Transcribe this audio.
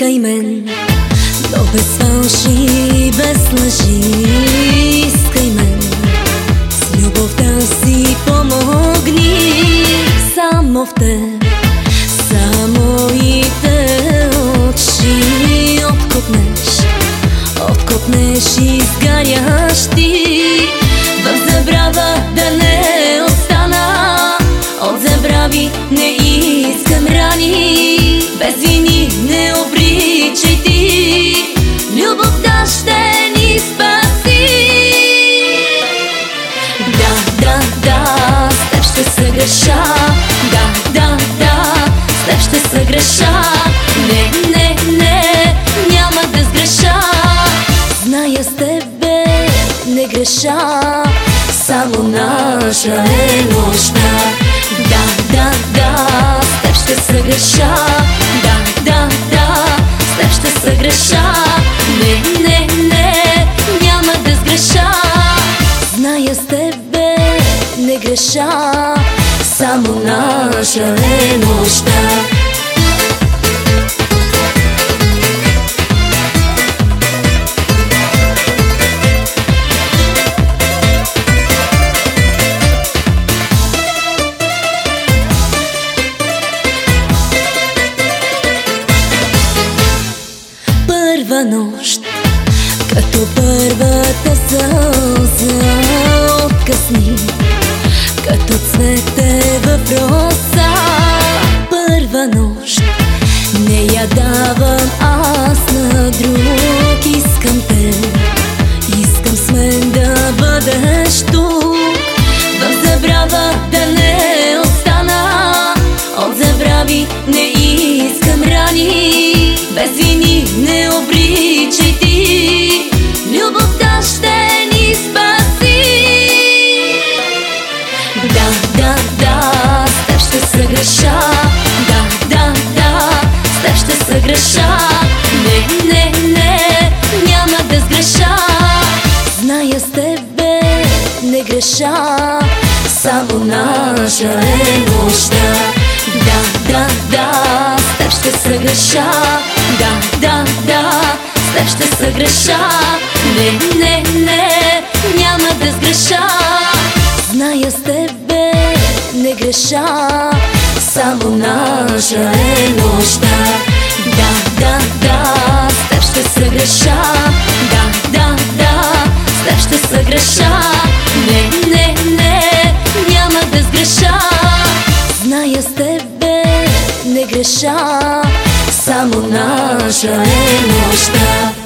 Искай мен, но без фалши, без лъжи. Искай мен, с любовта си помогни. Само в теб са моите очи. Откопнеш изгарящи. В забрава да не остана, от забрави не искам рани. Без вини не обричай ти, любовта ще ни спаси. Да, с теб ще съгреша. Да, с теб ще съгреша. Не, няма да сгреша. Зная с тебе не греша, само наша е нощта. Да, с теб ще съгреша. Да, с теб ще съгреша. Не, няма да сгреша. Зная с тебе не греша, само наша е нощта. Първа нощ, като първата сълза, откъсни, като цвете в роса. Първа нощ, не я давам аз на друг. Искам те, искам с мен да бъдеш тук. В забрава да не остана, от забрави не искам рани. Без вини не обричай ти, любовта ще ни спаси. Да, с теб ще съгреша. Да, с теб ще съгреша. Не, няма да сгреша. Зная с тебе не греша, само наша е нощта. Да, с теб ще съгреша. Да, с теб ще съгреша. Не, няма да сгреша. Зная с тебе не греша, само наша е нощта. Да, с теб ще съгреша. Да, с теб ще съгреша. Не, няма да сгреша. Зная с тебе не греша, само наша е нощта.